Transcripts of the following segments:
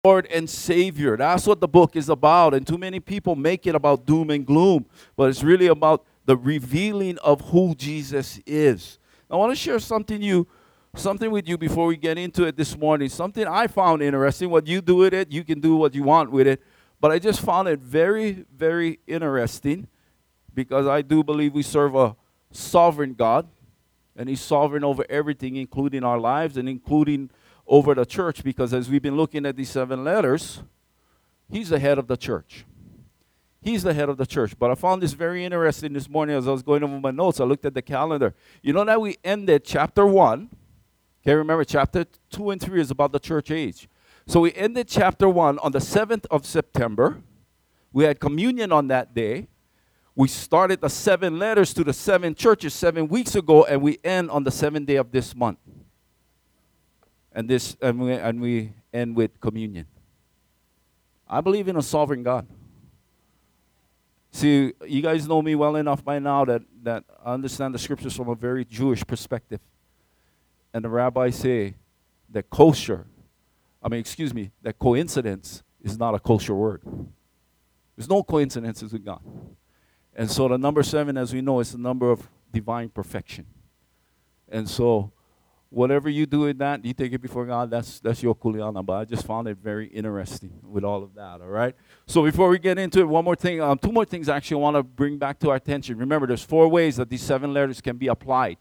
Lord and Savior. That's what the book is about. And too many people make it about doom and gloom, but it's really about the revealing of who Jesus is. I want to share something with you before we get into it this morning. Something I found interesting. What you do with it, you can do what you want with it. But I just found it very, very interesting because I do believe we serve a sovereign God, and He's sovereign over everything, including our lives and including over the church, because as we've been looking at these 7 letters, He's the head of the church. He's the head of the church. But I found this very interesting this morning as I was going over my notes. I looked at the calendar. You know that we ended chapter 1. Okay, remember chapter 2 and 3 is about the church age. So we ended chapter 1 on the 7th of September. We had communion on that day. We started the 7 letters to the 7 churches 7 weeks ago, and we end on the 7th day of this month. And we end with communion. I believe in a sovereign God. See, you guys know me well enough by now that I understand the scriptures from a very Jewish perspective. And the rabbis say that that coincidence is not a kosher word. There's no coincidences with God. And so the number 7, as we know, is the number of divine perfection. And so whatever you do with that, you take it before God, that's your kuleana. But I just found it very interesting with all of that, all right? So before we get into it, one more thing, 2 more things actually I want to bring back to our attention. Remember, there's 4 ways that these 7 letters can be applied.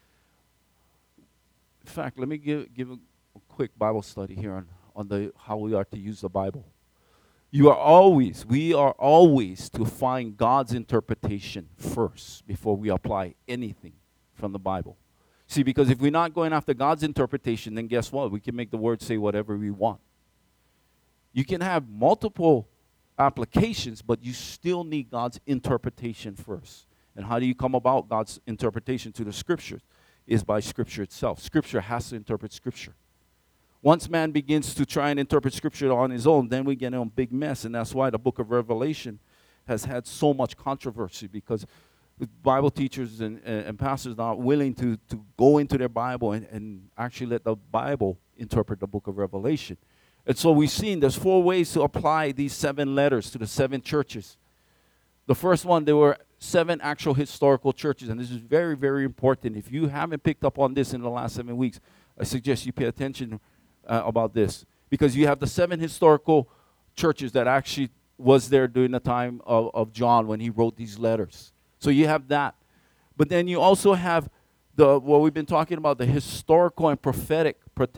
In fact, let me give a quick Bible study here on how we are to use the Bible. We are always to find God's interpretation first before we apply anything from the Bible. See, because if we're not going after God's interpretation, then guess what? We can make the word say whatever we want. You can have multiple applications, but you still need God's interpretation first. And how do you come about God's interpretation to the scriptures? Is by scripture itself. Scripture has to interpret scripture. Once man begins to try and interpret scripture on his own, then we get in a big mess. And that's why the book of Revelation has had so much controversy, because Bible teachers and pastors are not willing to go into their Bible and actually let the Bible interpret the book of Revelation. And so we've seen there's 4 ways to apply these 7 letters to the 7 churches. The first one, there were 7 actual historical churches, and this is very, very important. If you haven't picked up on this in the last 7 weeks, I suggest you pay attention about this, because you have the 7 historical churches that actually was there during the time of John when he wrote these letters. So you have that. But then you also have what we've been talking about, the historical and prophetic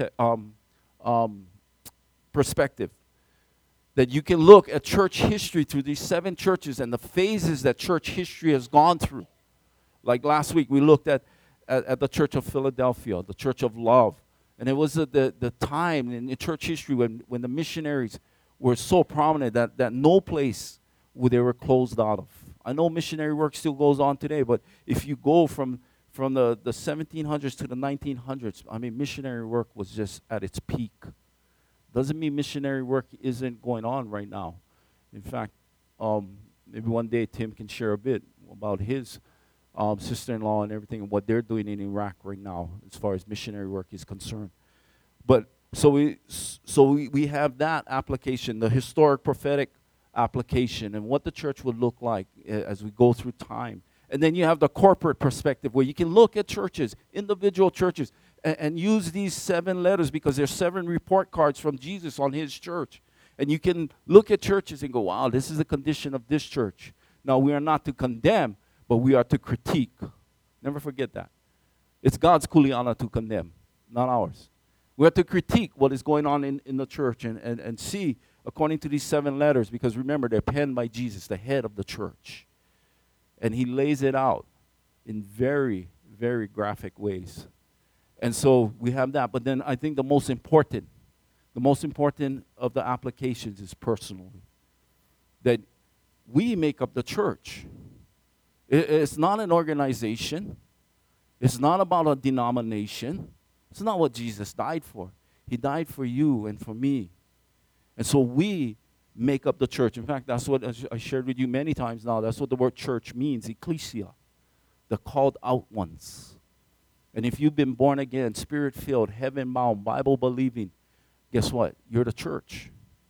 perspective. That you can look at church history through these 7 churches and the phases that church history has gone through. Like last week, we looked at the Church of Philadelphia, the Church of Love. And it was the time in church history when the missionaries were so prominent that no place they were closed out of. I know missionary work still goes on today, but if you go from the 1700s to the 1900s, I mean, missionary work was just at its peak. Doesn't mean missionary work isn't going on right now. In fact, maybe one day Tim can share a bit about his sister-in-law and everything and what they're doing in Iraq right now as far as missionary work is concerned. But so we have that application, the historic prophetic application, and what the church would look like as we go through time. And then you have the corporate perspective where you can look at churches, individual churches, and use these 7 letters because there's 7 report cards from Jesus on his church. And you can look at churches and go, wow, this is the condition of this church. Now, we are not to condemn, but we are to critique. Never forget that. It's God's kuleana to condemn, not ours. We have to critique what is going on in the church and see according to these 7 letters, because remember, they're penned by Jesus, the head of the church. And he lays it out in very, very graphic ways. And so we have that. But then I think the most important of the applications is personally. That we make up the church. It's not an organization. It's not about a denomination. It's not what Jesus died for. He died for you and for me. And so we make up the church. In fact, that's what I shared with you many times now. That's what the word church means, ecclesia, the called out ones. And if you've been born again, spirit-filled, heaven-bound, Bible-believing, guess what? You're the church.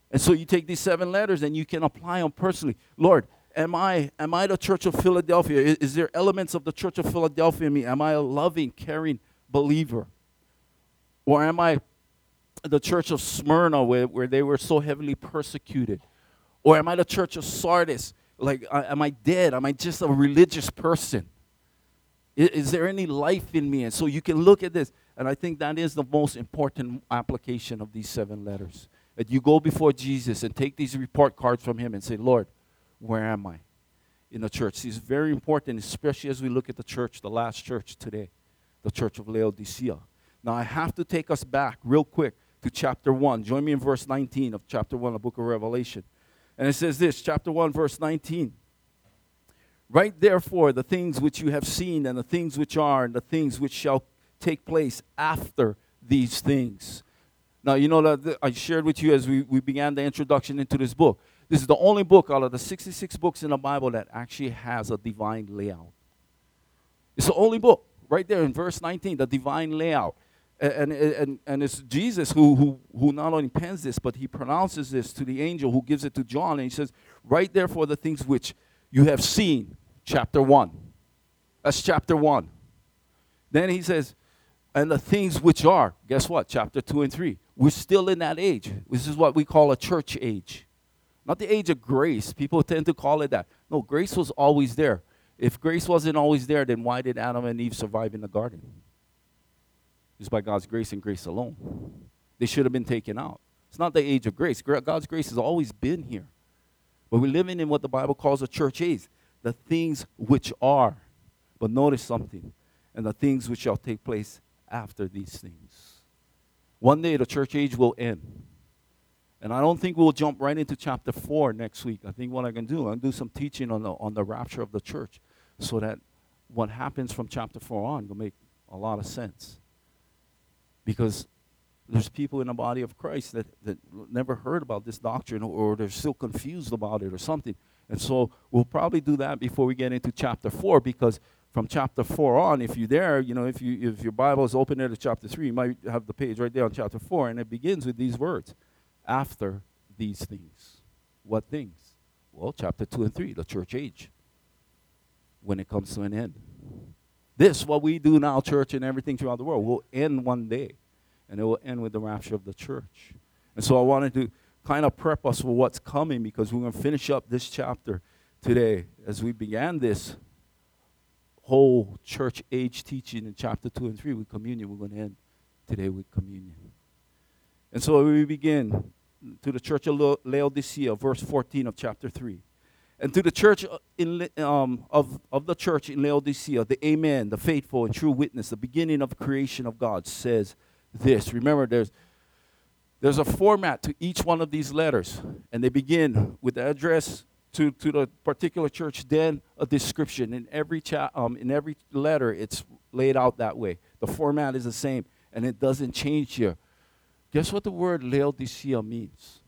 And so you take these 7 letters and you can apply them personally. Lord, am I the Church of Philadelphia? Is there elements of the Church of Philadelphia in me? Am I a loving, caring believer? Or am I the Church of Smyrna where they were so heavily persecuted? Or am I the Church of Sardis? Like, am I dead? Am I just a religious person? Is there any life in me? And so you can look at this. And I think that is the most important application of these 7 letters. That you go before Jesus and take these report cards from him and say, Lord, where am I in the church? It's very important, especially as we look at the church, the last church today, the church of Laodicea. Now, I have to take us back real quick to chapter 1. Join me in verse 19 of chapter 1 of the book of Revelation. And it says this, chapter 1, verse 19. Write therefore the things which you have seen, and the things which are, and the things which shall take place after these things. Now, you know that I shared with you as we began the introduction into this book. This is the only book out of the 66 books in the Bible that actually has a divine layout. It's the only book, right there in verse 19, the divine layout. And it's Jesus who not only pens this, but he pronounces this to the angel who gives it to John. And he says, write therefore the things which you have seen, chapter 1. That's chapter 1. Then he says, and the things which are, guess what? Chapter 2 and 3. We're still in that age. This is what we call a church age. Not the age of grace. People tend to call it that. No, grace was always there. If grace wasn't always there, then why did Adam and Eve survive in the garden? It's by God's grace and grace alone. They should have been taken out. It's not the age of grace. God's grace has always been here. But we're living in what the Bible calls a church age. The things which are. But notice something. And the things which shall take place after these things. One day the church age will end. And I don't think we'll jump right into chapter 4 next week. I think what I can do, I'll do some teaching on the rapture of the church so that what happens from chapter 4 on will make a lot of sense. Because there's people in the body of Christ that never heard about this doctrine, or they're still confused about it or something. And so we'll probably do that before we get into chapter 4, because from chapter 4 on, if you're there, you know, if your Bible is open there to chapter 3, you might have the page right there on chapter 4, and it begins with these words. After these things. What things? Well, chapter 2 and 3, the church age, when it comes to an end. This, what we do now, church and everything throughout the world, will end one day. And it will end with the rapture of the church. And so I wanted to kind of prep us for what's coming, because we're going to finish up this chapter today. As we began this whole church age teaching in chapter 2 and 3 with communion, we're going to end today with communion. And so we begin to the church of Laodicea, verse 14 of chapter 3. And to the church of the church in Laodicea, the Amen, the faithful and true witness, the beginning of the creation of God, says this. Remember, there's a format to each one of these letters, and they begin with the address to the particular church, then a description. In every letter, it's laid out that way. The format is the same, and it doesn't change here. Guess what the word Laodicea means?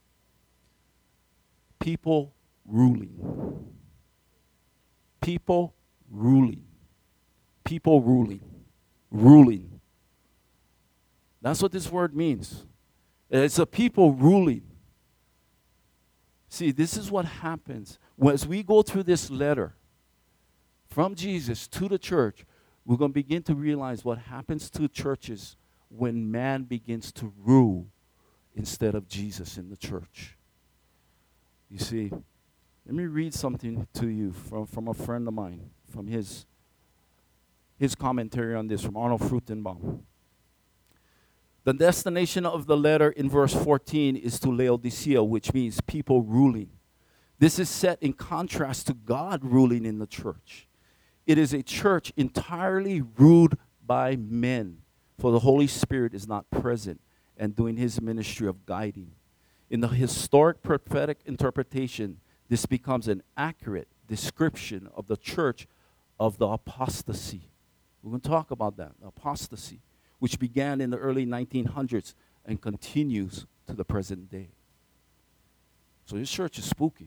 People ruling. People ruling. People ruling. Ruling. That's what this word means. It's a people ruling. See, this is what happens. As we go through this letter from Jesus to the church, we're going to begin to realize what happens to churches when man begins to rule instead of Jesus in the church. You see, let me read something to you from a friend of mine, from his commentary on this, from Arnold Fruchtenbaum. The destination of the letter in verse 14 is to Laodicea, which means people ruling. This is set in contrast to God ruling in the church. It is a church entirely ruled by men, for the Holy Spirit is not present and doing his ministry of guiding. In the historic prophetic interpretation, this becomes an accurate description of the church of the apostasy. We're going to talk about that, apostasy, which began in the early 1900s and continues to the present day. So this church is spooky.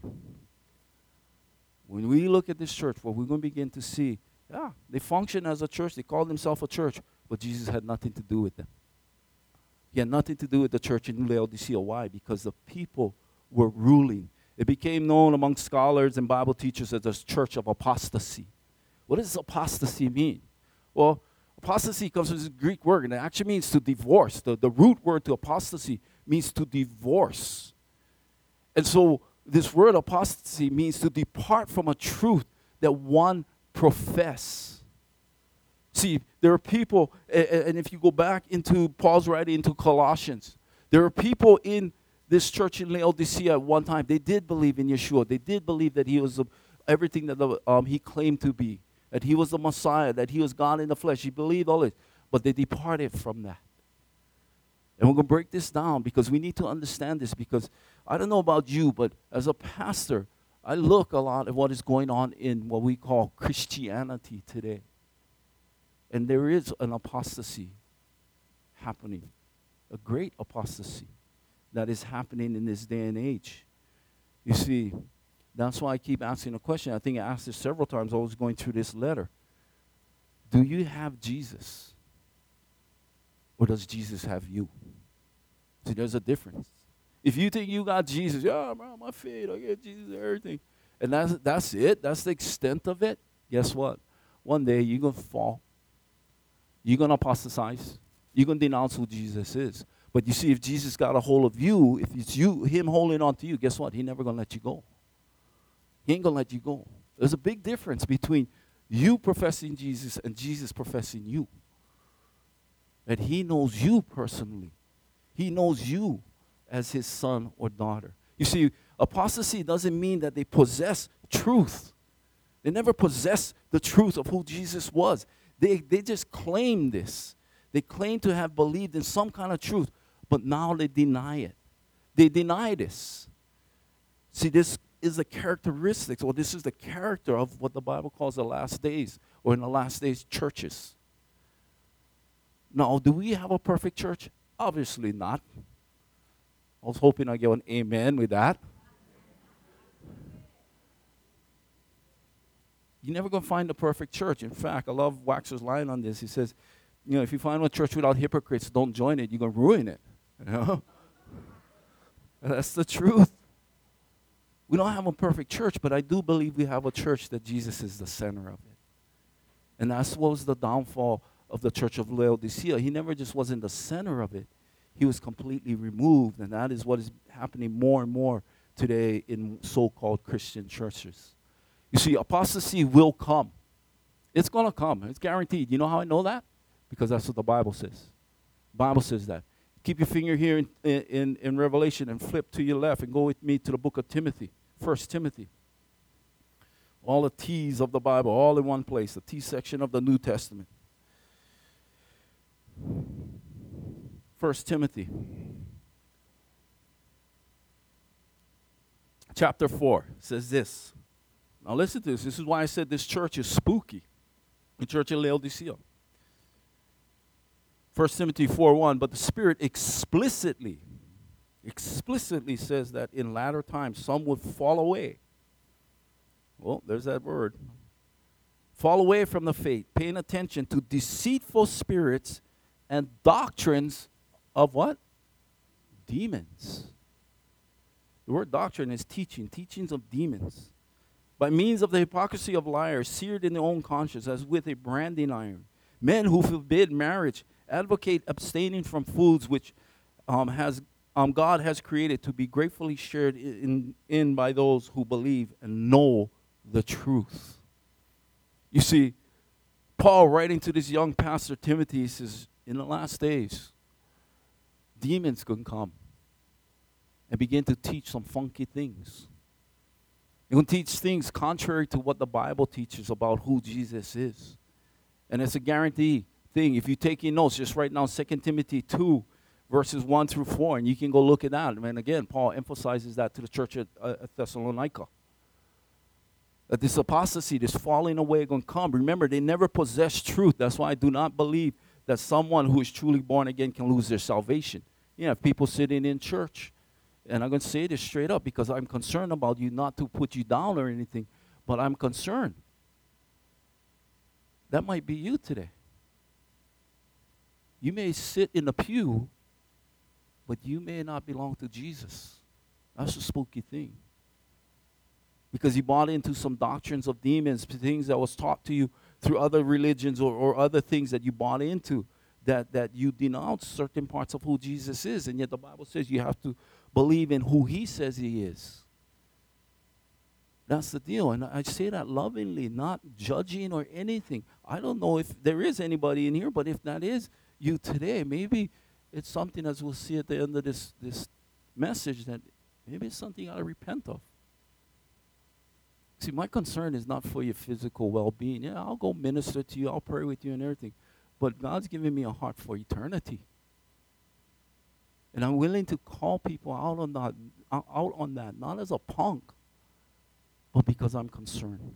When we look at this church, what we're going to begin to see, they function as a church, they call themselves a church, but Jesus had nothing to do with them. He had nothing to do with the church in Laodicea. Why? Because the people were ruling. It became known among scholars and Bible teachers as the church of apostasy. What does apostasy mean? Well, apostasy comes from this Greek word, and it actually means to divorce. The root word to apostasy means to divorce. And so this word apostasy means to depart from a truth that one profess. See, there are people, and if you go back into Paul's writing into Colossians, there are people in this church in Laodicea at one time. They did believe in Yeshua. They did believe that he was everything that he claimed to be, that he was the Messiah, that he was God in the flesh. He believed all this, but they departed from that. And we're going to break this down because we need to understand this, because I don't know about you, but as a pastor, I look a lot at what is going on in what we call Christianity today. And there is an apostasy happening, a great apostasy that is happening in this day and age. You see, that's why I keep asking the question. I think I asked this several times. I was going through this letter. Do you have Jesus? Or does Jesus have you? See, there's a difference. If you think you got Jesus, yeah, bro, my faith, I get Jesus and everything, and that's it, that's the extent of it, guess what? One day you're going to fall. You're going to apostatize. You're going to denounce who Jesus is. But you see, if Jesus got a hold of you, if it's him holding on to you, guess what? He's never going to let you go. He ain't going to let you go. There's a big difference between you professing Jesus and Jesus professing you. And he knows you personally. He knows you as his son or daughter. You see, apostasy doesn't mean that they possess truth. They never possess the truth of who Jesus was. They just claim this. They claim to have believed in some kind of truth, but now they deny it. They deny this. See, this is the characteristics, or this is the character of what the Bible calls the last days, or in the last days, churches. Now, do we have a perfect church? Obviously not. I was hoping I'd get an amen with that. You're never going to find a perfect church. In fact, I love Waxer's line on this. He says, you know, if you find a church without hypocrites, don't join it. You're going to ruin it. You know? That's the truth. We don't have a perfect church, but I do believe we have a church that Jesus is the center of it. And that's what was the downfall of the church of Laodicea. He never just wasn't the center of it. He was completely removed, and that is what is happening more and more today in so-called Christian churches. You see, apostasy will come. It's going to come. It's guaranteed. You know how I know that? Because that's what the Bible says. The Bible says that. Keep your finger here in Revelation and flip to your left and go with me to the book of Timothy, 1 Timothy. All the T's of the Bible, all in one place, the T section of the New Testament. 1 Timothy chapter 4 says this. Now listen to this. This is why I said this church is spooky. The church of Laodicea. 1 Timothy 4:1, but the Spirit explicitly says that in latter times some would fall away. Well, there's that word. Fall away from the faith, paying attention to deceitful spirits and doctrines of what? Demons. The word doctrine is teaching, teachings of demons. By means of the hypocrisy of liars, seared in their own conscience as with a branding iron. Men who forbid marriage, advocate abstaining from foods which God has created to be gratefully shared in by those who believe and know the truth. You see, Paul writing to this young pastor Timothy says, in the last days, demons can come and begin to teach some funky things. They're going to teach things contrary to what the Bible teaches about who Jesus is. And it's a guarantee thing. If you're taking notes, just write down 2 Timothy 2, verses 1 through 4, and you can go look at that. And again, Paul emphasizes that to the church at Thessalonica. That this apostasy, this falling away is going to come. Remember, they never possessed truth. That's why I do not believe that someone who is truly born again can lose their salvation. You have people sitting in church. And I'm going to say this straight up because I'm concerned about you, not to put you down or anything, but I'm concerned. That might be you today. You may sit in the pew but you may not belong to Jesus. That's a spooky thing. Because you bought into some doctrines of demons, things that was taught to you through other religions or other things that you bought into, that you denounce certain parts of who Jesus is. And yet the Bible says you have to believe in who he says he is. That's the deal. And I say that lovingly, not judging or anything. I don't know if there is anybody in here, but if that is you today, maybe it's something, as we'll see at the end of this message, that maybe it's something you got to repent of. See, my concern is not for your physical well-being. Yeah, I'll go minister to you, I'll pray with you and everything. But God's given me a heart for eternity. And I'm willing to call people out on that, not as a punk, but because I'm concerned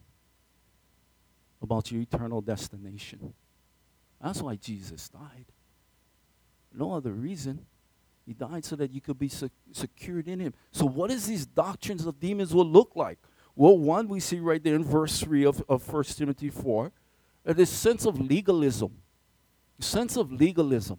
about your eternal destination. That's why Jesus died. No other reason. He died so that you could be secured in him. So what is these doctrines of demons will look like? Well, one we see right there in verse 3 of 1 Timothy 4, this sense of legalism. Sense of legalism.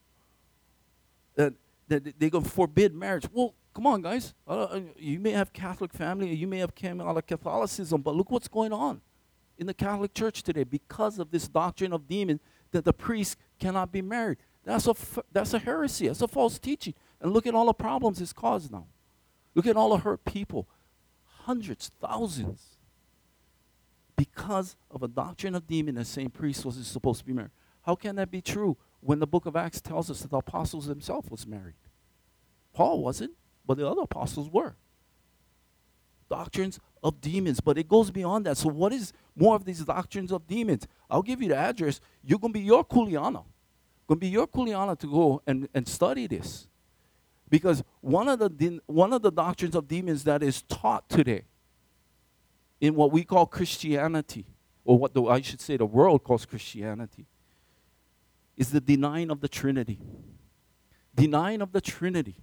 That they're going to forbid marriage. Well, come on, guys. You may have Catholic family, you may have come out of Catholicism, but look what's going on in the Catholic Church today because of this doctrine of demons that the priest cannot be married. That's a heresy. That's a false teaching. And look at all the problems it's caused now. Look at all the hurt people. Hundreds, thousands. Because of a doctrine of demon that saying priest wasn't supposed to be married. How can that be true when the book of Acts tells us that the apostles themselves was married? Paul wasn't, but the other apostles were. Doctrines of demons, but it goes beyond that. So what is more of these doctrines of demons? I'll give you the address. You're going to be your kuleana. Going to be your kuleana to go and study this. Because one of the doctrines of demons that is taught today in what we call Christianity, or what I should say the world calls Christianity, is the denying of the Trinity. Denying of the Trinity.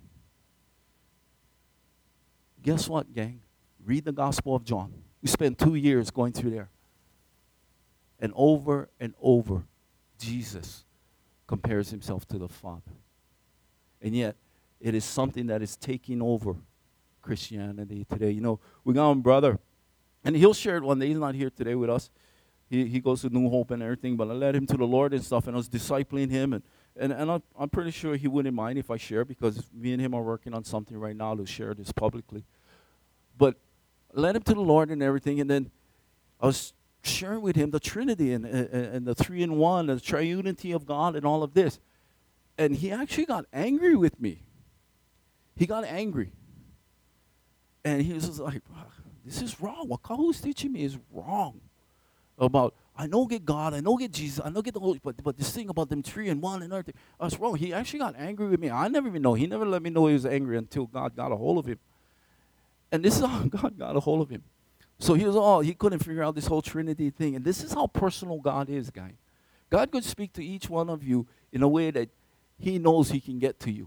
Guess what, gang? Read the Gospel of John. We spent 2 years going through there. And over, Jesus compares himself to the Father. And yet, it is something that is taking over Christianity today. You know, we got one brother, and he'll share it one day. He's not here today with us. He goes to New Hope and everything, but I led him to the Lord and stuff, and I was discipling him. And I'm pretty sure he wouldn't mind if I share, because me and him are working on something right now to share this publicly. But I led him to the Lord and everything, and then I was sharing with him the Trinity and the 3-in-1, the triunity of God and all of this. And he actually got angry with me. He got angry. And he was just like, this is wrong. What Kahu's teaching me is wrong. About, I know get God, I know get Jesus, I know get the Holy, but this thing about them 3-in-1 and everything, that's wrong. He actually got angry with me. I never even know. He never let me know he was angry until God got a hold of him. And this is how God got a hold of him. So he couldn't figure out this whole Trinity thing. And this is how personal God is, guy. God could speak to each one of you in a way that he knows he can get to you.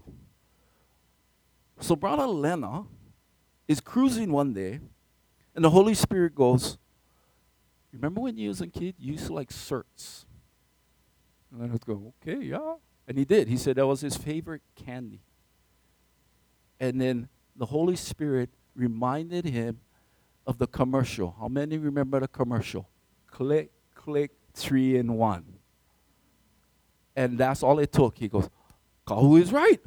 So Brother Lena is cruising one day, and the Holy Spirit goes, remember when you was a kid, you used to like certs? And I would go, okay, yeah. And he did. He said that was his favorite candy. And then the Holy Spirit reminded him of the commercial. How many remember the commercial? Click, click, 3-in-1. And that's all it took. He goes, Kahu is right.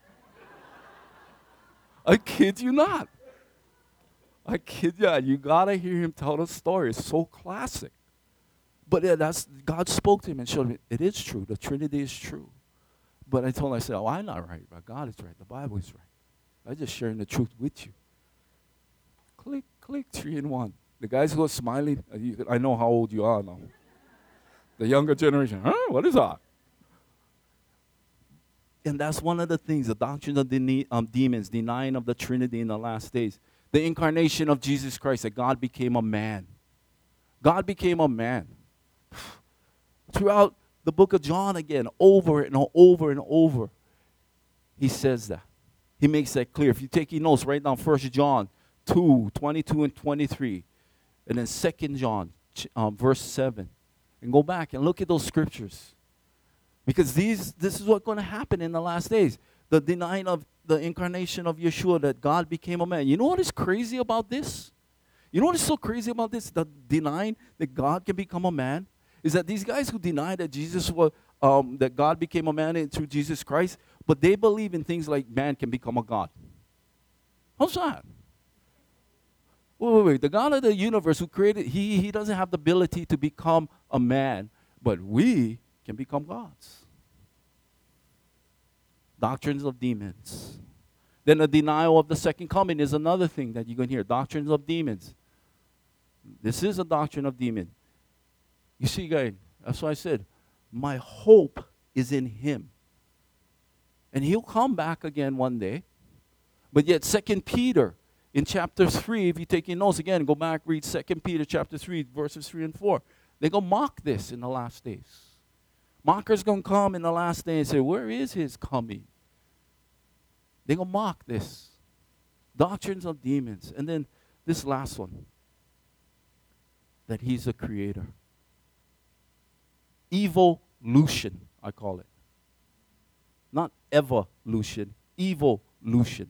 I kid you not. I kid you. You gotta hear him tell the story. It's so classic. But yeah, God spoke to him and showed him it is true. The Trinity is true. But I told him, I said, I'm not right, but God is right. The Bible is right. I'm just sharing the truth with you. Click, click, 3-in-1. The guys who are smiling, I know how old you are now. The younger generation, what is that? And that's one of the things, the doctrine of demons, denying of the Trinity in the last days. The incarnation of Jesus Christ, that God became a man. God became a man. Throughout the book of John again, over and over and over, he says that. He makes that clear. If you're taking notes, write down 1 John 2, 22 and 23. And then 2 John, verse 7. And go back and look at those scriptures. Because this is what's going to happen in the last days. The denying of the incarnation of Yeshua, that God became a man. You know what is crazy about this? You know what is so crazy about this? The denying that God can become a man is that these guys who deny that Jesus was, that God became a man through Jesus Christ, but they believe in things like man can become a God. How's that? Wait. The God of the universe who created, he doesn't have the ability to become a man, but we can become gods. Doctrines of demons. Then the denial of the second coming is another thing that you're going to hear. Doctrines of demons. This is a doctrine of demon. You see, guys, that's why I said, my hope is in him. And he'll come back again one day. But yet 2 Peter in chapter 3, if you're taking notes again, go back, read 2 Peter chapter 3, verses 3 and 4. They're going to mock this in the last days. Mockers going to come in the last day and say, where is his coming? They're going to mock this. Doctrines of demons. And then this last one, that he's a creator. Evolution, I call it. Not evolution, evolution.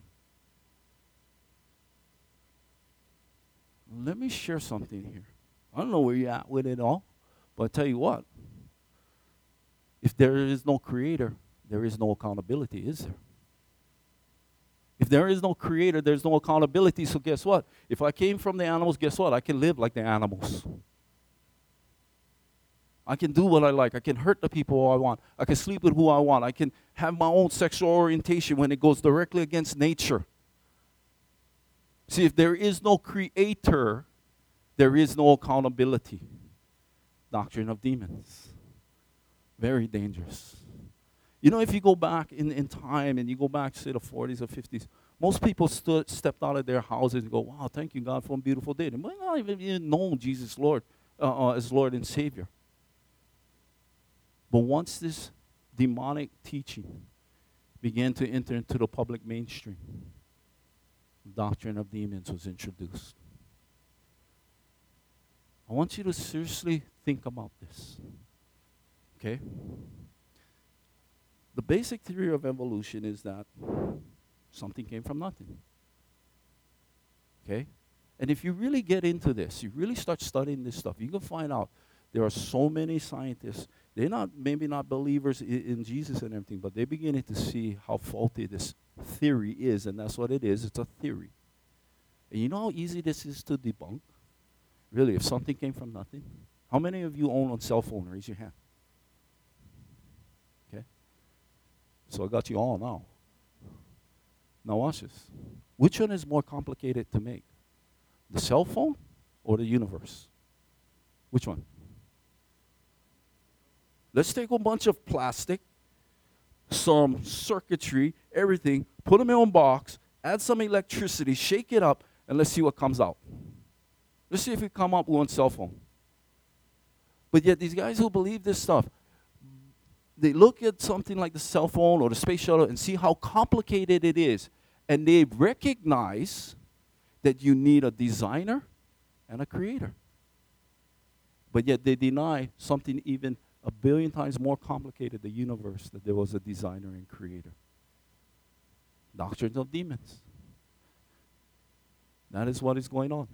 Let me share something here. I don't know where you're at with it all, but I tell you what. If there is no creator, there is no accountability, is there? If there is no creator, there's no accountability. So guess what? If I came from the animals, guess what? I can live like the animals. I can do what I like. I can hurt the people who I want. I can sleep with who I want. I can have my own sexual orientation when it goes directly against nature. See, if there is no creator, there is no accountability. Doctrine of demons. Very dangerous. You know, if you go back in time and you go back, say, the 40s or 50s, most people stepped out of their houses and go, wow, thank you, God, for a beautiful day. They might not even know Jesus Lord as Lord and Savior. But once this demonic teaching began to enter into the public mainstream, the doctrine of demons was introduced. I want you to seriously think about this. Okay? The basic theory of evolution is that something came from nothing. Okay? And if you really get into this, you really start studying this stuff, you can find out there are so many scientists, they're not maybe not believers in Jesus and everything, but they're beginning to see how faulty this theory is, and that's what it is. It's a theory. And you know how easy this is to debunk? Really, if something came from nothing? How many of you own a cell phone? Raise your hand. Okay? So I got you all now. Now watch this. Which one is more complicated to make? The cell phone or the universe? Which one? Let's take a bunch of plastic, some circuitry, everything, put them in a box, add some electricity, shake it up, and let's see what comes out. Let's see if we come up with one cell phone. But yet these guys who believe this stuff, they look at something like the cell phone or the space shuttle and see how complicated it is. And they recognize that you need a designer and a creator. But yet they deny something even a billion times more complicated, the universe, that there was a designer and creator. Doctrines of demons. That is what is going on.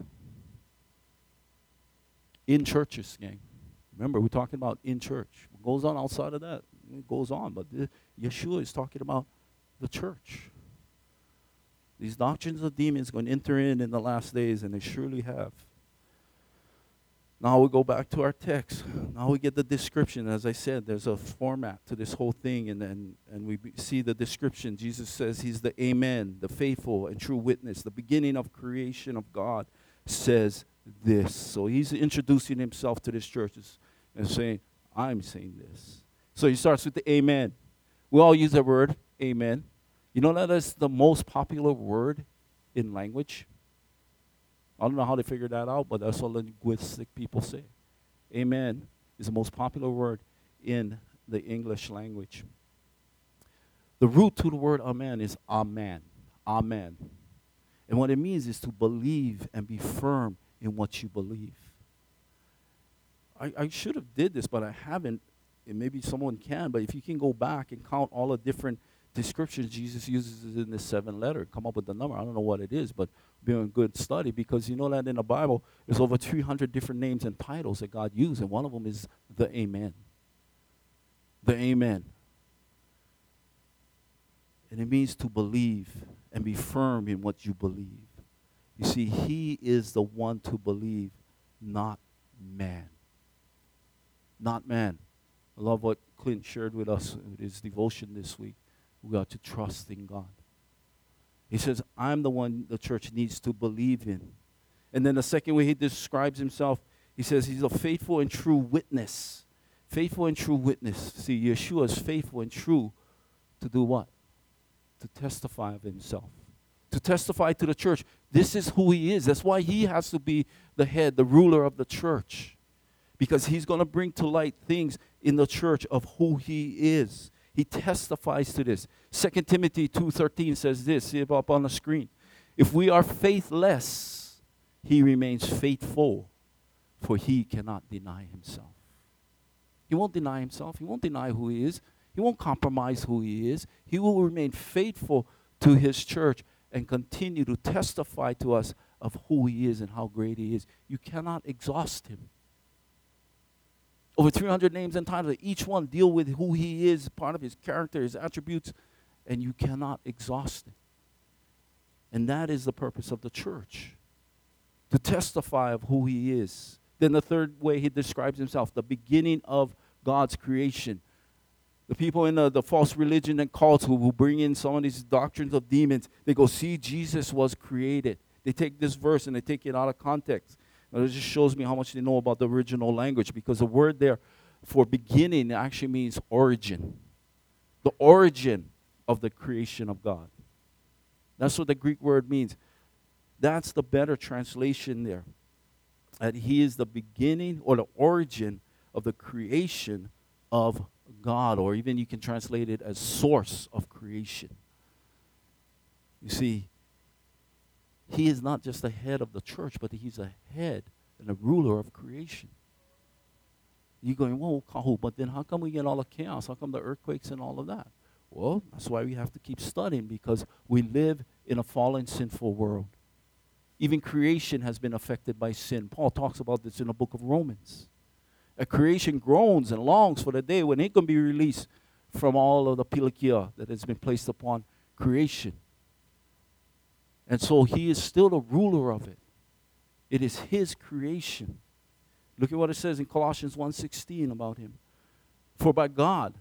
In churches, gang. Remember, we're talking about in church. What goes on outside of that, it goes on. But Yeshua is talking about the church. These doctrines of demons are going to enter in the last days, and they surely have. Now we go back to our text. Now we get the description. As I said, there's a format to this whole thing, and we see the description. Jesus says he's the Amen, the faithful and true witness. The beginning of creation of God says this. So he's introducing himself to this church and saying, I'm saying this. So he starts with the Amen. We all use that word, Amen. You know that is the most popular word in language? I don't know how they figured that out, but that's what linguistic people say. Amen is the most popular word in the English language. The root to the word amen is amen. Amen. And what it means is to believe and be firm in what you believe. I should have did this, but I haven't. And maybe someone can, but if you can go back and count all the different descriptions Jesus uses in this 7 letter. Come up with the number. I don't know what it is, but be a good study, because you know that in the Bible, there's over 300 different names and titles that God used, and one of them is the Amen. The Amen. And it means to believe and be firm in what you believe. You see, he is the one to believe, not man. Not man. I love what Clint shared with us in his devotion this week. We got to trust in God. He says, I'm the one the church needs to believe in. And then the second way he describes himself, he says he's a faithful and true witness. Faithful and true witness. See, Yeshua is faithful and true to do what? To testify of himself. To testify to the church. This is who he is. That's why he has to be the head, the ruler of the church. Because he's going to bring to light things in the church of who he is. He testifies to this. 2 Timothy 2:13 says this. See it up on the screen. If we are faithless, he remains faithful, for he cannot deny himself. He won't deny himself. He won't deny who he is. He won't compromise who he is. He will remain faithful to his church and continue to testify to us of who he is and how great he is. You cannot exhaust him. Over 300 names and titles. Each one deal with who he is, part of his character, his attributes, and you cannot exhaust it. And that is the purpose of the church, to testify of who he is. Then the third way he describes himself, the beginning of God's creation. The people in the false religion and cults who bring in some of these doctrines of demons, they go, see, Jesus was created. They take this verse and they take it out of context. It just shows me how much they know about the original language, because the word there for beginning actually means origin. The origin of the creation of God. That's what the Greek word means. That's the better translation there. That he is the beginning or the origin of the creation of God, or even you can translate it as source of creation. You see, he is not just the head of the church, but he's a head and a ruler of creation. You're going, whoa, but then how come we get all the chaos? How come the earthquakes and all of that? Well, that's why we have to keep studying, because we live in a fallen, sinful world. Even creation has been affected by sin. Paul talks about this in the book of Romans. A creation groans and longs for the day when it can be released from all of the pilikia that has been placed upon creation. And so he is still the ruler of it. It is his creation. Look at what it says in Colossians 1:16 about him. For by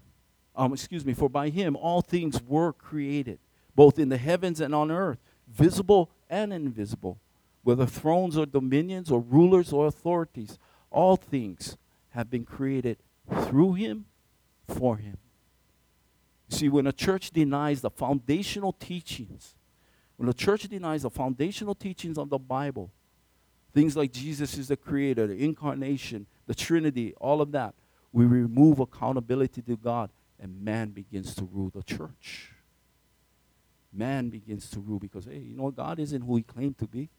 him all things were created, both in the heavens and on earth, visible and invisible, whether thrones or dominions or rulers or authorities. All things have been created through him, for him. See, when a church denies the foundational teachings, when the church denies the foundational teachings of the Bible, things like Jesus is the creator, the incarnation, the Trinity, all of that, we remove accountability to God, and man begins to rule the church. Man begins to rule because, hey, you know, God isn't who he claimed to be.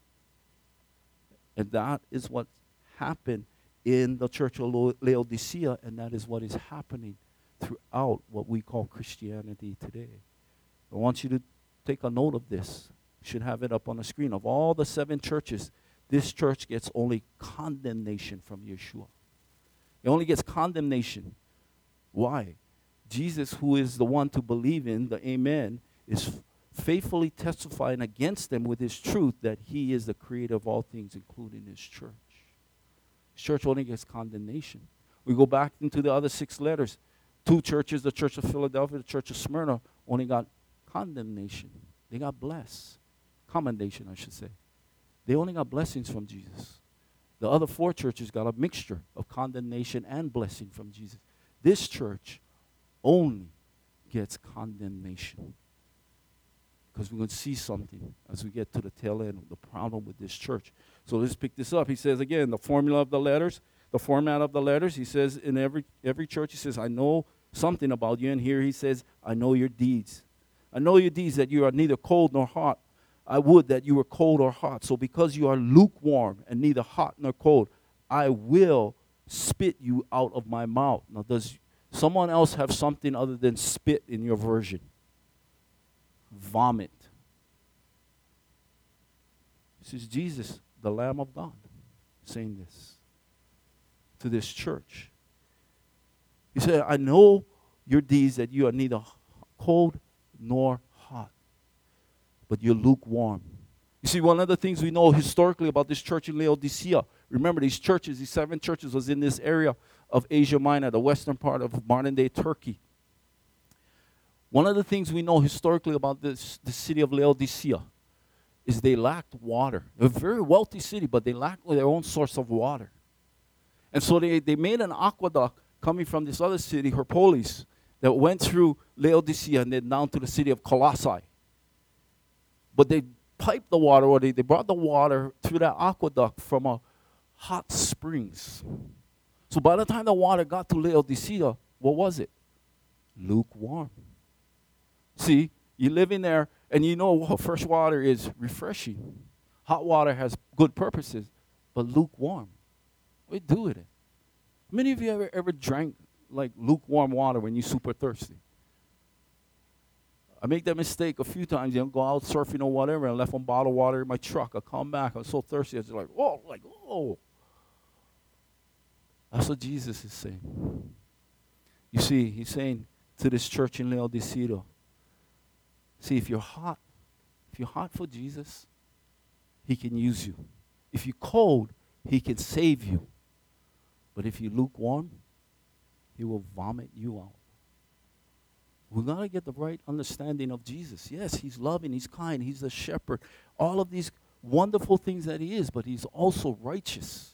And that is what happened in the church of Laodicea, and that is what is happening throughout what we call Christianity today. I want you to take a note of this. You should have it up on the screen. Of all the 7 churches, this church gets only condemnation from Yeshua. It only gets condemnation. Why? Jesus, who is the one to believe in, the Amen, is faithfully testifying against them with his truth that he is the creator of all things, including his church. His church only gets condemnation. We go back into the other 6 letters. 2 churches, the Church of Philadelphia, the Church of Smyrna, only got condemnation. They got blessed. Commendation, I should say. They only got blessings from Jesus. The other 4 churches got a mixture of condemnation and blessing from Jesus. This church only gets condemnation. Because we're going to see something as we get to the tail end of the problem with this church. So let's pick this up. He says again, the formula of the letters, the format of the letters. He says in every church, he says, I know something about you. And here he says, I know your deeds. I know your deeds, that you are neither cold nor hot. I would that you were cold or hot. So because you are lukewarm and neither hot nor cold, I will spit you out of my mouth. Now, does someone else have something other than spit in your version? vomit. This is Jesus, the Lamb of God, saying this to this church. He said, I know your deeds, that you are neither cold nor hot, but you're lukewarm. You see, one of the things we know historically about this church in Laodicea, remember these churches, these 7 churches was in this area of Asia Minor, the western part of modern-day Turkey. One of the things we know historically about the city of Laodicea is they lacked water. They're a very wealthy city, but they lacked their own source of water. And so they made an aqueduct coming from this other city, Herpolis, that went through Laodicea and then down to the city of Colossae. But they piped the water, or they brought the water through that aqueduct from a hot springs. So by the time the water got to Laodicea, what was it? Lukewarm. See, you live in there, and you know fresh water is refreshing. Hot water has good purposes, but lukewarm. What do you do with it? How many of you ever drank like lukewarm water when you're super thirsty? I make that mistake a few times. You know, go out surfing or whatever, and I left one bottle of water in my truck. I come back, I'm so thirsty. I was like, oh. That's what Jesus is saying. You see, he's saying to this church in Laodicea, see, if you're hot for Jesus, he can use you. If you're cold, he can save you. But if you're lukewarm, he will vomit you out. We've got to get the right understanding of Jesus. Yes, he's loving, he's kind, he's the shepherd. All of these wonderful things that he is, but he's also righteous.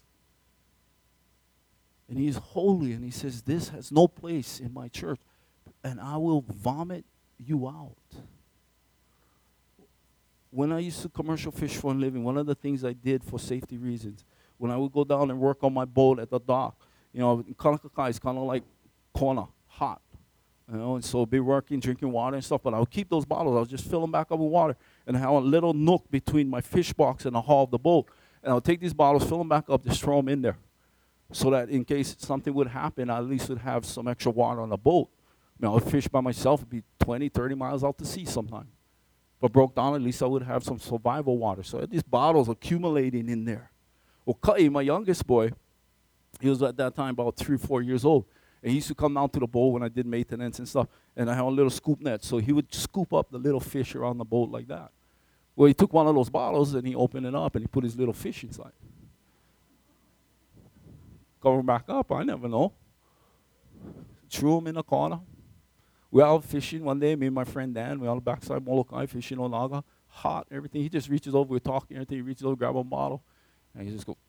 And he's holy, and he says, this has no place in my church, and I will vomit you out. When I used to commercial fish for a living, one of the things I did for safety reasons, when I would go down and work on my boat at the dock, you know, in Kalakakai, it's kind of like Kona, hot. You know, and so be working, drinking water and stuff, but I would keep those bottles. I would just fill them back up with water and have a little nook between my fish box and the hull of the boat. And I would take these bottles, fill them back up, just throw them in there, so that in case something would happen, I at least would have some extra water on the boat. You know, I would fish by myself, it'd be 20, 30 miles out to sea sometime. If I broke down, at least I would have some survival water. So I had these bottles accumulating in there. Well, Kai, my youngest boy, he was at that time about 3 or 4 years old. And he used to come down to the boat when I did maintenance and stuff. And I had a little scoop net. So he would scoop up the little fish around the boat like that. Well, he took one of those bottles and he opened it up and he put his little fish inside. Cover back up, I never know. Threw him in a corner. We were out fishing one day, me and my friend Dan. We were on the backside Molokai fishing on Naga. Hot, everything. He just reaches over, we're talking, everything. He reaches over, grab a bottle. And he just goes,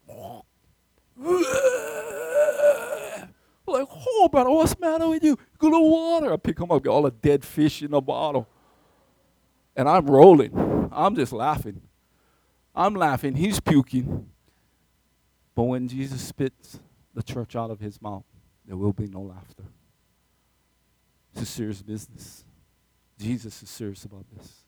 like, oh, brother, what's the matter with you? Go to water. I pick him up, get all the dead fish in the bottle. And I'm rolling. I'm just laughing. I'm laughing. He's puking. But when Jesus spits the church out of his mouth, there will be no laughter. It's a serious business. Jesus is serious about this.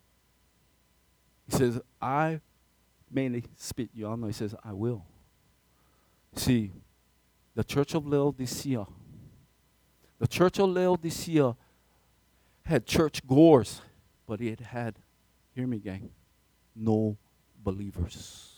He says, I may spit you out. No, he says, I will. See, the church of Laodicea had church goers, but it had, hear me gang, no believers.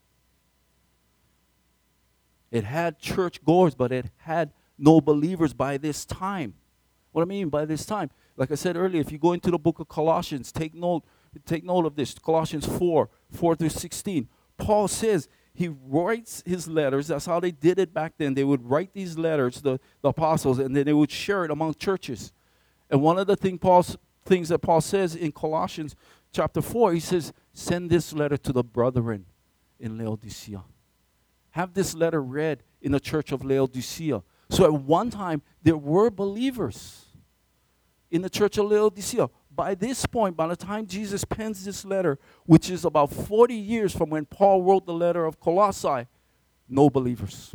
It had church goers, but it had no believers by this time. What I mean by this time, like I said earlier, if you go into the book of Colossians, take note of this, Colossians 4 through 16. Paul says, he writes his letters. That's how they did it back then. They would write these letters, the apostles, and then they would share it among churches. And one of the things that Paul says in Colossians chapter 4, he says, send this letter to the brethren in Laodicea. Have this letter read in the church of Laodicea. So at one time, there were believers in the church of Laodicea. By this point, by the time Jesus pens this letter, which is about 40 years from when Paul wrote the letter of Colossae, no believers.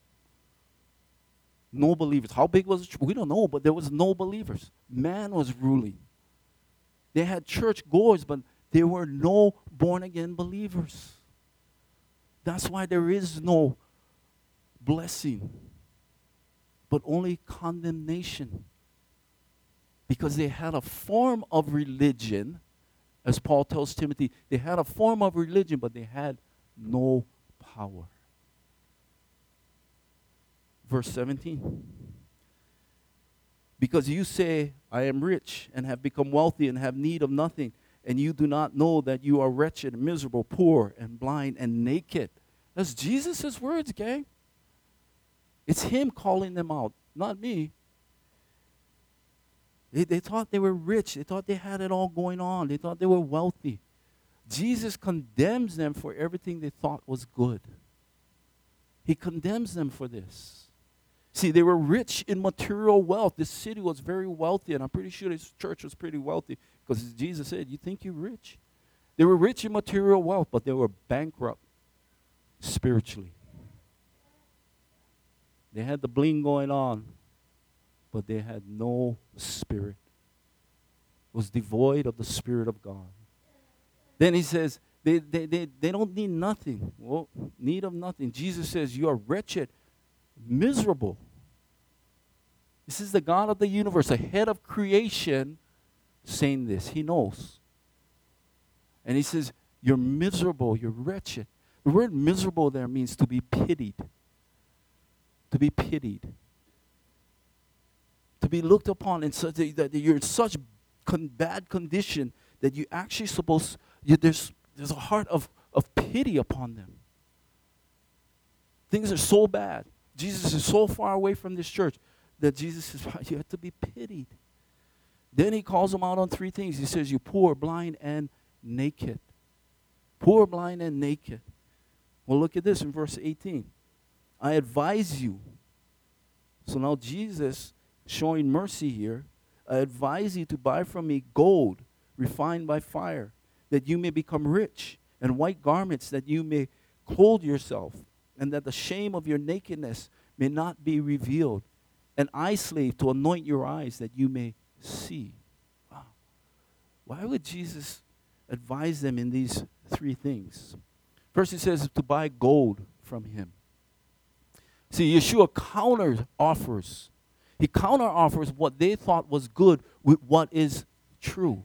No believers. How big was it? We don't know, but there was no believers. Man was ruling. They had church goers, but there were no born-again believers. That's why there is no blessing, but only condemnation. Because they had a form of religion, as Paul tells Timothy, they had a form of religion, but they had no power. Verse 17. Because you say, I am rich and have become wealthy and have need of nothing, and you do not know that you are wretched, miserable, poor, and blind, and naked. That's Jesus' words, gang. It's him calling them out, not me. They thought they were rich. They thought they had it all going on. They thought they were wealthy. Jesus condemns them for everything they thought was good. He condemns them for this. See, they were rich in material wealth. This city was very wealthy, and I'm pretty sure this church was pretty wealthy because Jesus said, you think you're rich? They were rich in material wealth, but they were bankrupt spiritually. They had the bling going on, but they had no spirit. It was devoid of the Spirit of God. Then he says, they don't need nothing. Well, need of nothing. Jesus says, you are wretched, miserable. This is the God of the universe, the head of creation, saying this. He knows. And he says, you're miserable, you're wretched. The word miserable there means to be pitied. To be pitied. To be looked upon in such that you're in such bad condition that you actually there's a heart of pity upon them. Things are so bad. Jesus is so far away from this church that Jesus says, you have to be pitied. Then he calls them out on three things. He says, you're poor, blind, and naked. Poor, blind, and naked. Well, look at this in verse 18. I advise you. So now Jesus, showing mercy here, I advise you to buy from me gold refined by fire, that you may become rich, and white garments that you may clothe yourself, and that the shame of your nakedness may not be revealed, and eye salve to anoint your eyes that you may see. Wow. Why would Jesus advise them in these three things? First, he says to buy gold from him. See, Yeshua counter offers. He counter offers what they thought was good with what is true.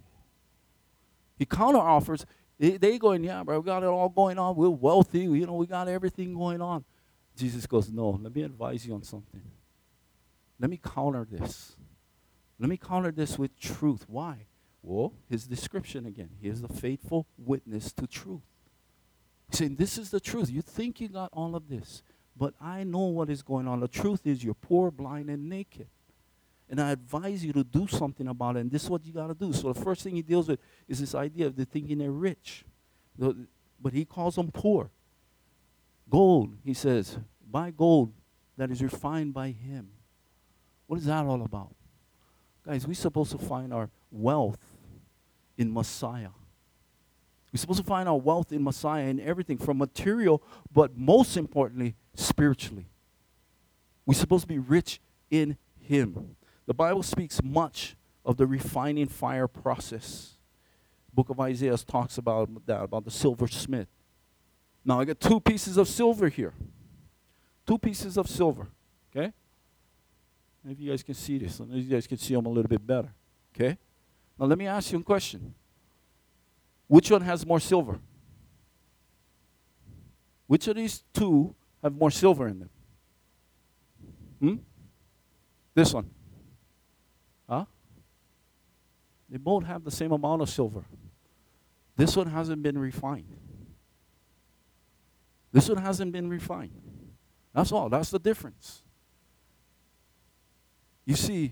He counter offers. They going, yeah, bro, we got it all going on. We're wealthy. We got everything going on. Jesus goes, no, let me advise you on something. Let me counter this. Let me counter this with truth. Why? Well, his description again. He is the faithful witness to truth. He's saying, this is the truth. You think you got all of this, but I know what is going on. The truth is you're poor, blind, and naked. And I advise you to do something about it, and this is what you got to do. So the first thing he deals with is this idea of the thinking they're rich. But he calls them poor. Gold, he says, buy gold that is refined by him. What is that all about? Guys, we're supposed to find our wealth in Messiah. We're supposed to find our wealth in Messiah in everything from material, but most importantly, spiritually. We're supposed to be rich in him. The Bible speaks much of the refining fire process. The book of Isaiah talks about that, about the silversmith. Now, I got 2 pieces of silver here. 2 pieces of silver, okay? If you guys can see this, you guys can see them a little bit better, okay? Now, let me ask you a question. Which one has more silver? Which of these 2 have more silver in them? This one. Huh? They both have the same amount of silver. This one hasn't been refined. This one hasn't been refined. That's all. That's the difference. You see,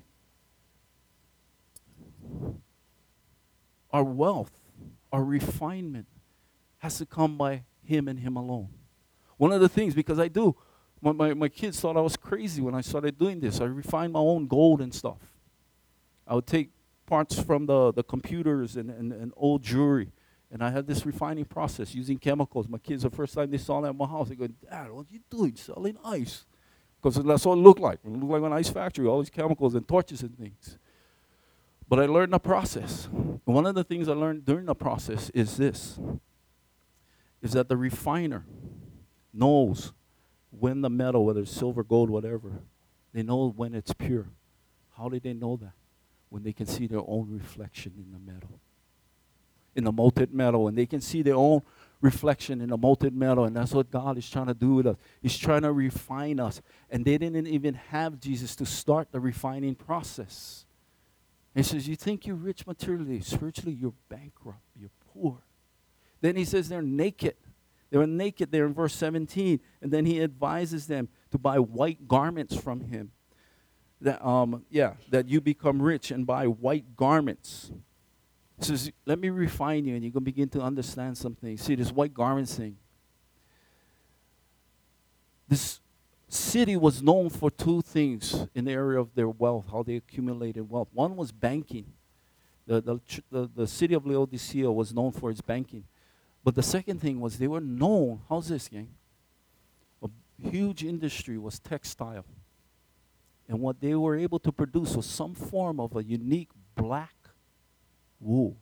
our wealth, our refinement has to come by him and him alone. One of the things, because I do, my kids thought I was crazy when I started doing this. I refined my own gold and stuff. I would take parts from the computers and old jewelry, and I had this refining process using chemicals. My kids, the first time they saw that at my house, they go, Dad, what are you doing, selling ice? Because that's what it looked like. It looked like an ice factory, all these chemicals and torches and things. But I learned the process. And one of the things I learned during the process is this, is that the refiner knows when the metal, whether it's silver, gold, whatever, they know when it's pure. How did they know that? when they can see their own reflection in the metal, in the molten metal, and they can see their own reflection in the molten metal. And that's what God is trying to do with us. He's trying to refine us. And they didn't even have Jesus to start the refining process. He says, you think you're rich materially, spiritually you're bankrupt, you're poor. Then he says they're naked. They were naked there in verse 17. And then he advises them to buy white garments from him. That you become rich and buy white garments. He says, let me refine you, and you're going to begin to understand something. See, this white garments thing. This city was known for two things in the area of their wealth, how they accumulated wealth. One was banking. The city of Laodicea was known for its banking. But the second thing was they were known, how's this, gang? A huge industry was textile. And what they were able to produce was some form of a unique black wool.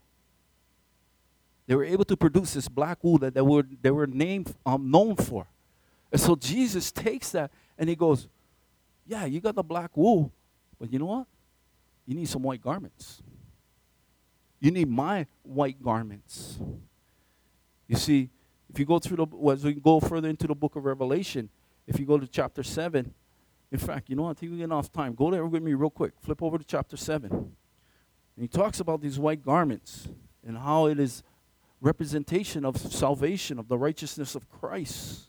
They were able to produce this black wool that they were known for. And so Jesus takes that and he goes, yeah, you got the black wool, but you know what? You need some white garments. You need my white garments. You see, if you go through as we go further into the book of Revelation, if you go to chapter 7, in fact, you know what? I think we're getting off time. Go there with me real quick. Flip over to chapter 7. And he talks about these white garments and how it is representation of salvation, of the righteousness of Christ.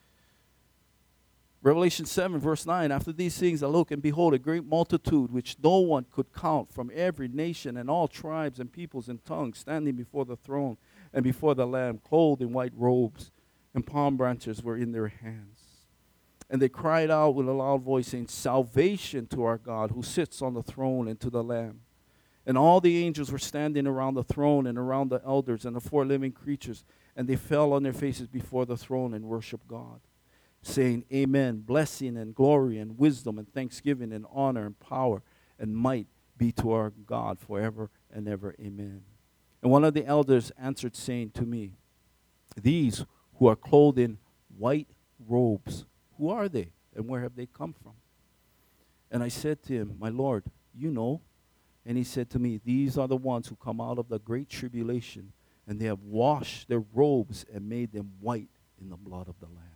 Revelation 7, verse 9, after these things I look, and behold, a great multitude, which no one could count, from every nation and all tribes and peoples and tongues, standing before the throne and before the Lamb, clothed in white robes, and palm branches were in their hands. And they cried out with a loud voice, saying, salvation to our God, who sits on the throne, and to the Lamb. And all the angels were standing around the throne and around the elders and the four living creatures, and they fell on their faces before the throne and worshiped God, saying, Amen, blessing and glory and wisdom and thanksgiving and honor and power and might be to our God forever and ever. Amen. And one of the elders answered, saying to me, these who are clothed in white robes, who are they and where have they come from? And I said to him, my Lord, you know. And he said to me, these are the ones who come out of the great tribulation, and they have washed their robes and made them white in the blood of the Lamb.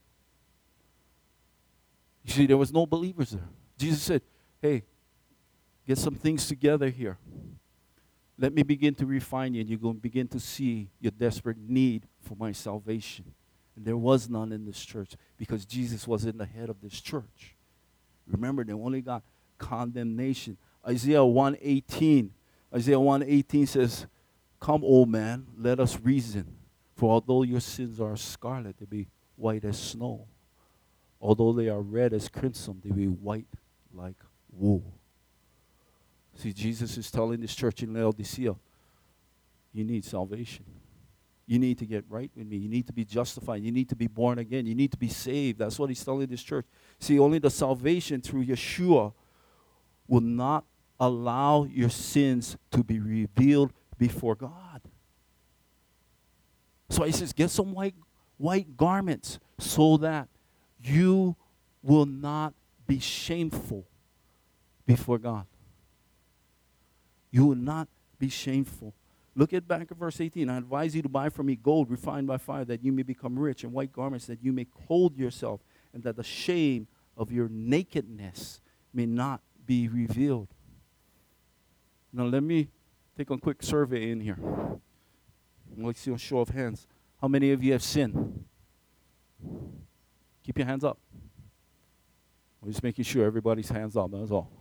You see, there was no believers there. Jesus said, hey, get some things together here. Let me begin to refine you, and you're going to begin to see your desperate need for my salvation. And there was none in this church because Jesus wasn't the head of this church. Remember, they only got condemnation. Isaiah 1:18 says, come, old man, let us reason. For although your sins are scarlet, they be white as snow. Although they are red as crimson, they be white like wool. See, Jesus is telling this church in Laodicea, you need salvation. You need to get right with me. You need to be justified. You need to be born again. You need to be saved. That's what he's telling this church. See, only the salvation through Yeshua will not allow your sins to be revealed before God. So he says, get some white garments so that you will not be shameful before God. You will not be shameful. Look at back at verse 18. I advise you to buy from me gold refined by fire, that you may become rich, and white garments, that you may clothe yourself, and that the shame of your nakedness may not be revealed. Now let me take a quick survey in here. Let's see a show of hands. How many of you have sinned? Keep your hands up. I'm just making sure everybody's hands up, that's all.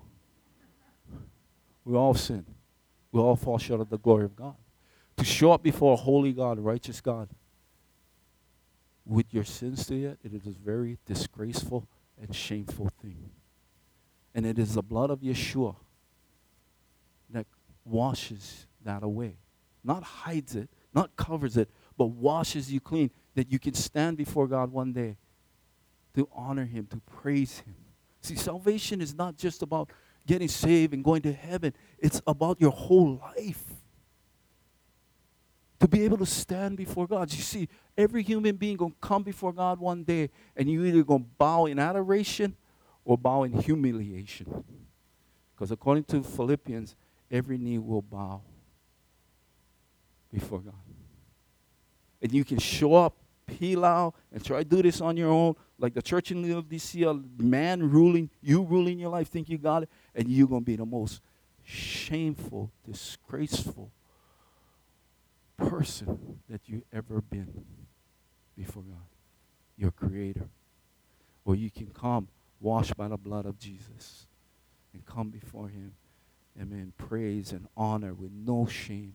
We all sin. We all fall short of the glory of God. To show up before a holy God, a righteous God, with your sins to it, it is a very disgraceful and shameful thing. And it is the blood of Yeshua that washes that away. Not hides it, not covers it, but washes you clean, that you can stand before God one day to honor him, to praise him. See, salvation is not just about getting saved and going to heaven. It's about your whole life. To be able to stand before God. You see, every human being going to come before God one day, and you either going to bow in adoration or bow in humiliation. Because according to Philippians, every knee will bow before God. And you can show up, peel out, and try to do this on your own, like the church in Laodicea, man ruling your life, think you got it, and you're going to be the most shameful, disgraceful person that you ever been before God, your Creator. Or you can come washed by the blood of Jesus and come before Him, amen, praise and honor with no shame,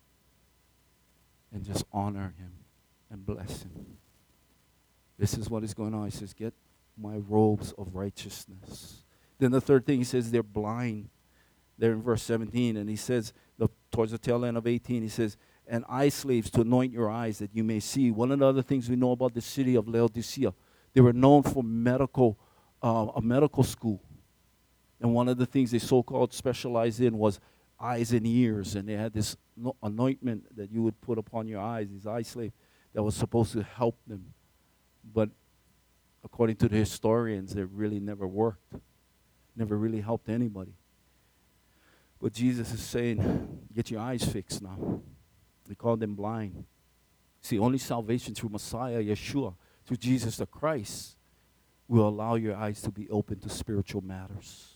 and just honor Him and bless Him. This is what is going on. He says, get my robes of righteousness. Then the third thing, he says, they're blind. There in verse 17, and he says, towards the tail end of 18, he says, and eye slaves to anoint your eyes that you may see. One of the other things we know about the city of Laodicea, they were known for a medical school. And one of the things they so-called specialized in was eyes and ears. And they had this anointment that you would put upon your eyes, these eye slaves, that was supposed to help them. But according to the historians, it really never worked. Never really helped anybody. But Jesus is saying, get your eyes fixed now. He called them blind. See, only salvation through Messiah, Yeshua, through Jesus the Christ, will allow your eyes to be open to spiritual matters.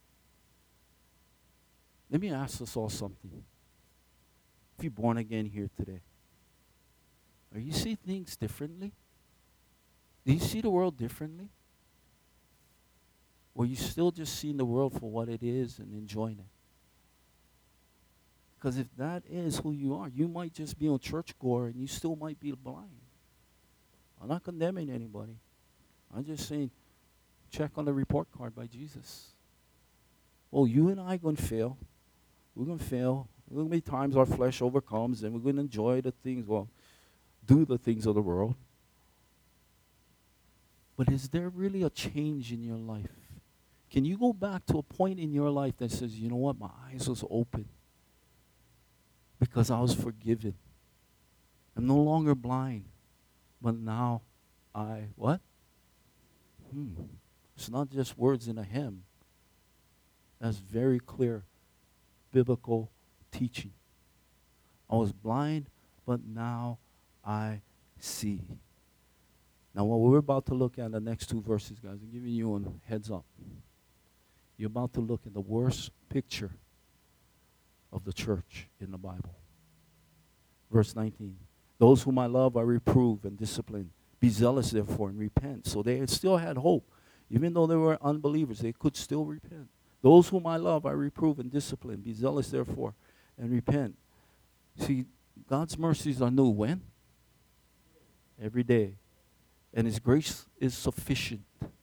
Let me ask us all something. If you're born again here today, are you seeing things differently? Do you see the world differently? Or are you still just seeing the world for what it is and enjoying it? Because if that is who you are, you might just be a churchgoer and you still might be blind. I'm not condemning anybody. I'm just saying, check on the report card by Jesus. Oh, you and I are going to fail. We're going to fail. There are going to be times our flesh overcomes and we're going to enjoy the things, do the things of the world. But is there really a change in your life? Can you go back to a point in your life that says, you know what, my eyes was open because I was forgiven. I'm no longer blind, but now I, what? It's not just words in a hymn. That's very clear biblical teaching. I was blind, but now I see. Now, what we're about to look at in the next two verses, guys, I'm giving you a heads up. You're about to look at the worst picture of the church in the Bible. Verse 19. Those whom I love I reprove and discipline. Be zealous, therefore, and repent. So they still had hope. Even though they were unbelievers, they could still repent. Those whom I love I reprove and discipline. Be zealous, therefore, and repent. See, God's mercies are new. When? Every day. And His grace is sufficient.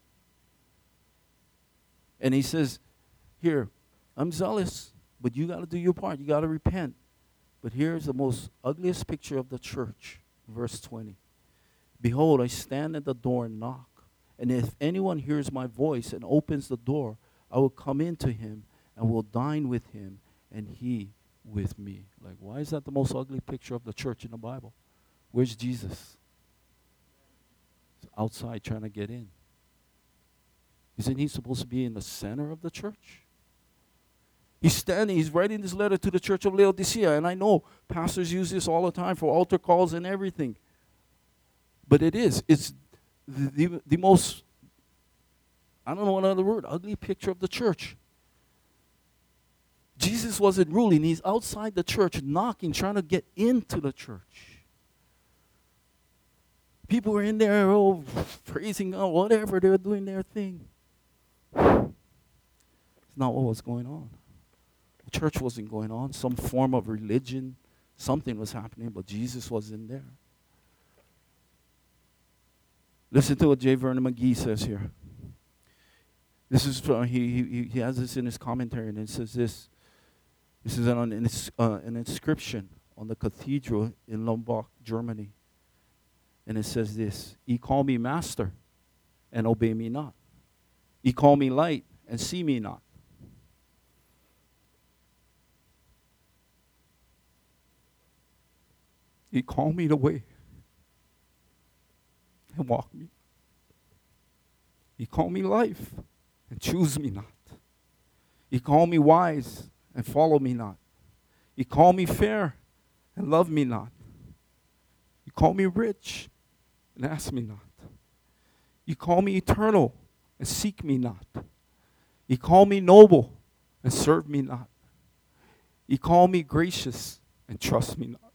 And He says, here, I'm zealous, but you got to do your part. You got to repent. But here's the most ugliest picture of the church. Verse 20. Behold, I stand at the door and knock. And if anyone hears my voice and opens the door, I will come into him and will dine with him and he with me. Like, why is that the most ugly picture of the church in the Bible? Where's Jesus? He's outside trying to get in. Isn't He supposed to be in the center of the church? He's standing, he's writing this letter to the church of Laodicea, and I know pastors use this all the time for altar calls and everything. But it's the most, I don't know another word, ugly picture of the church. Jesus wasn't ruling, He's outside the church knocking, trying to get into the church. People were in there, praising God, whatever, they're doing their thing. It's not what was going on. The church wasn't going on. Some form of religion, something was happening, but Jesus wasn't there. Listen to what J. Vernon McGee says here. This is he has this in his commentary, and it says this. This is an inscription on the cathedral in Lombok, Germany. And it says this: Ye call me master, and obey me not. Ye call me light, and see me not. Ye call me the way, and walk me. Ye call me life, and choose me not. Ye call me wise, and follow me not. You call me fair and love me not. You call me rich and ask me not. You call me eternal and seek me not. You call me noble and serve me not. You call me gracious and trust me not.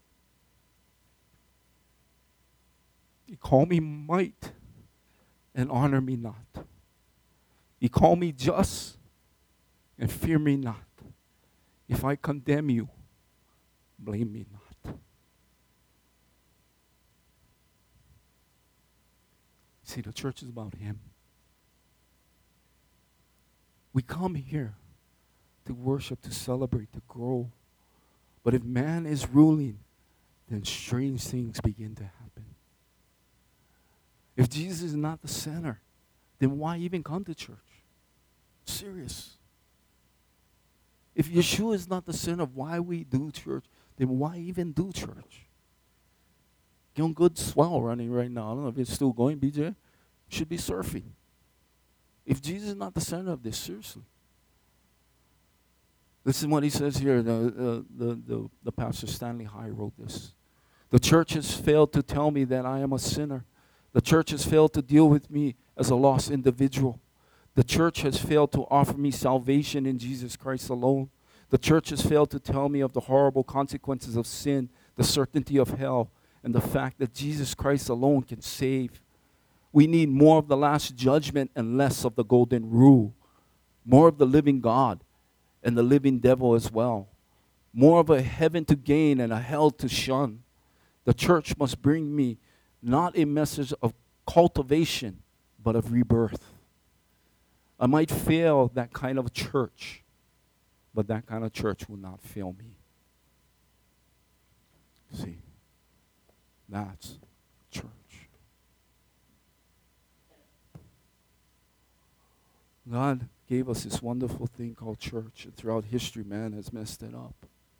You call me might and honor me not. You call me just and fear me not. If I condemn you, blame me not. See, the church is about Him. We come here to worship, to celebrate, to grow. But if man is ruling, then strange things begin to happen. If Jesus is not the center, then why even come to church? Serious. If Yeshua is not the center of why we do church, then why even do church? Get on good swell running right now. I don't know if it's still going, BJ. Should be surfing. If Jesus is not the center of this, seriously. Listen what he says here. The pastor Stanley High wrote this. The church has failed to tell me that I am a sinner. The church has failed to deal with me as a lost individual. The church has failed to offer me salvation in Jesus Christ alone. The church has failed to tell me of the horrible consequences of sin, the certainty of hell, and the fact that Jesus Christ alone can save. We need more of the last judgment and less of the golden rule. More of the living God and the living devil as well. More of a heaven to gain and a hell to shun. The church must bring me not a message of cultivation, but of rebirth. I might fail that kind of church, but that kind of church will not fail me. See, that's church. God gave us this wonderful thing called church, and throughout history, man has messed it up.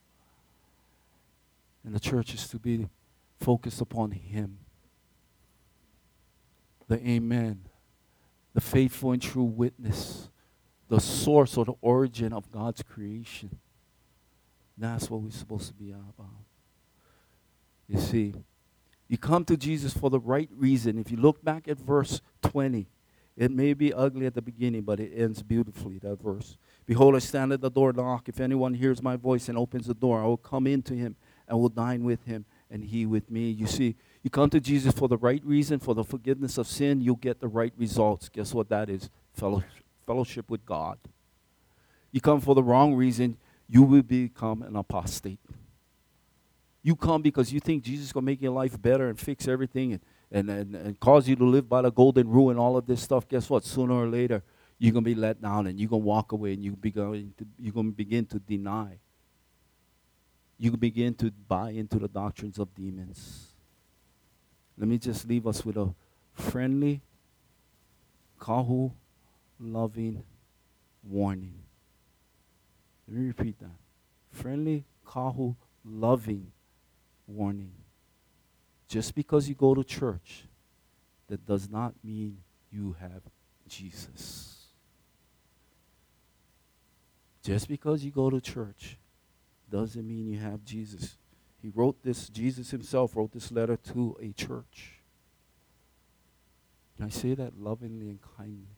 And the church is to be focused upon Him. The Amen, the faithful and true witness, the source or the origin of God's creation. That's what we're supposed to be about. You see, you come to Jesus for the right reason. If you look back at verse 20, it may be ugly at the beginning, but it ends beautifully, that verse. Behold, I stand at the door and knock. If anyone hears my voice and opens the door, I will come into him and will dine with him and he with me. You see, you come to Jesus for the right reason, for the forgiveness of sin, you'll get the right results. Guess what that is? Fellowship with God. You come for the wrong reason, you will become an apostate. You come because you think Jesus is going to make your life better and fix everything and cause you to live by the golden rule and all of this stuff. Guess what? Sooner or later, you're going to be let down and you're going to walk away and you're going to begin to deny. You begin to buy into the doctrines of demons. Let me just leave us with a friendly, kahu, loving warning. Let me repeat that. Friendly, kahu, loving warning. Just because you go to church, that does not mean you have Jesus. Just because you go to church doesn't mean you have Jesus. He wrote this, Jesus himself wrote this letter to a church. And I say that lovingly and kindly.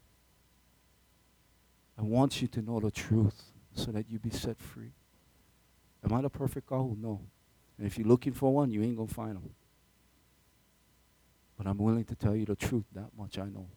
I want you to know the truth so that you be set free. Am I the perfect Kahu? No. And if you're looking for one, you ain't going to find them. But I'm willing to tell you the truth. That much I know.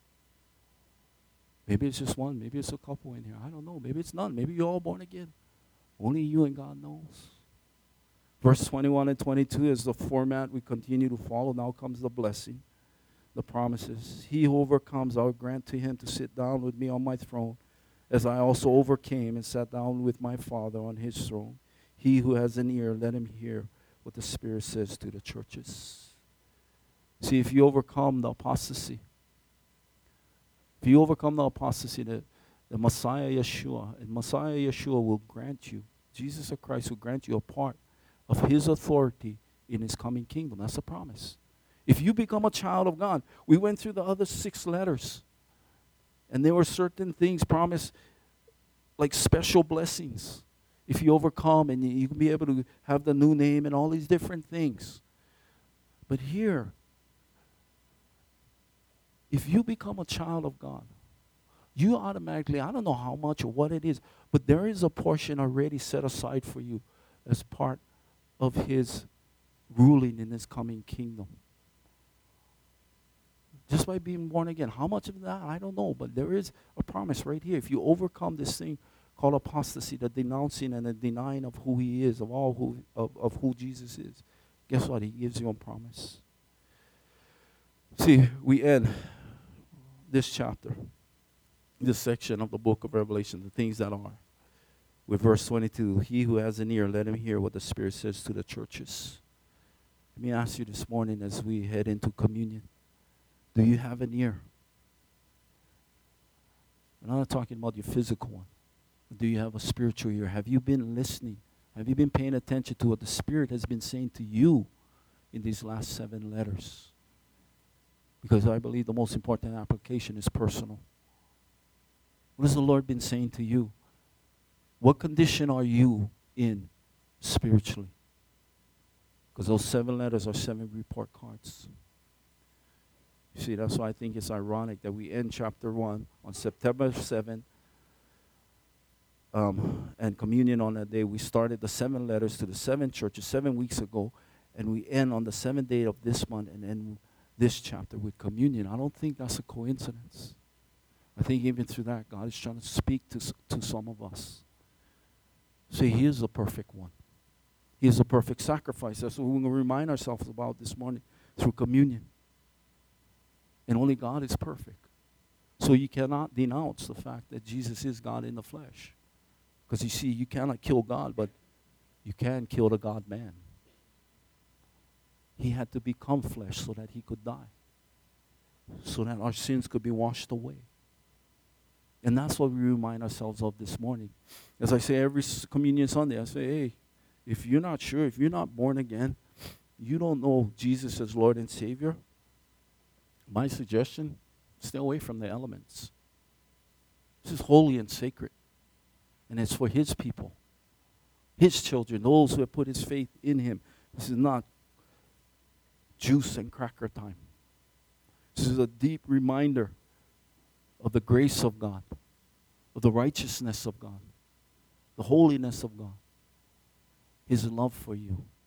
Maybe it's just one. Maybe it's a couple in here. I don't know. Maybe it's none. Maybe you're all born again. Only you and God knows. Verse 21 and 22 is the format we continue to follow. Now comes the blessing, the promises. He who overcomes, I will grant to him to sit down with me on my throne, as I also overcame and sat down with my Father on his throne. He who has an ear, let him hear what the Spirit says to the churches. See, if you overcome the apostasy, the Messiah Yeshua, and Messiah Yeshua will grant you, Jesus of Christ will grant you a part of his authority in his coming kingdom. That's a promise. If you become a child of God, we went through the other 6 letters, and there were certain things promised, like special blessings. If you overcome, and you can be able to have the new name and all these different things. But here, if you become a child of God, you automatically, I don't know how much or what it is, but there is a portion already set aside for you as part of His ruling in His coming kingdom. Just by being born again. How much of that? I don't know. But there is a promise right here. If you overcome this thing called apostasy, the denouncing and the denying of who He is, of who Jesus is, guess what? He gives you a promise. See, we end this chapter, this section of the book of Revelation, the things that are, with verse 22. He who has an ear, let him hear what the Spirit says to the churches. Let me ask you this morning as we head into communion. Do you have an ear? I'm not talking about your physical one. Do you have a spiritual ear? Have you been listening? Have you been paying attention to what the Spirit has been saying to you in these last 7 letters? Because I believe the most important application is personal. What has the Lord been saying to you? What condition are you in spiritually? Because those 7 letters are 7 report cards. You see, that's why I think it's ironic that we end chapter 1 on September 7th, and communion on that day. We started the 7 letters to the 7 churches 7 weeks ago, and we end on the 7th day of this month and end this chapter with communion. I don't think that's a coincidence. I think even through that, God is trying to speak to some of us. See, He is the perfect one. He is the perfect sacrifice. That's what we're going to remind ourselves about this morning through communion. And only God is perfect. So you cannot denounce the fact that Jesus is God in the flesh. Because you see, you cannot kill God, but you can kill the God-man. He had to become flesh so that He could die. So that our sins could be washed away. And that's what we remind ourselves of this morning. As I say every communion Sunday, I say, hey, if you're not sure, if you're not born again, you don't know Jesus as Lord and Savior, my suggestion, stay away from the elements. This is holy and sacred. And it's for His people, His children, those who have put His faith in Him. This is not juice and cracker time. This is a deep reminder of the grace of God, of the righteousness of God, the holiness of God, His love for you.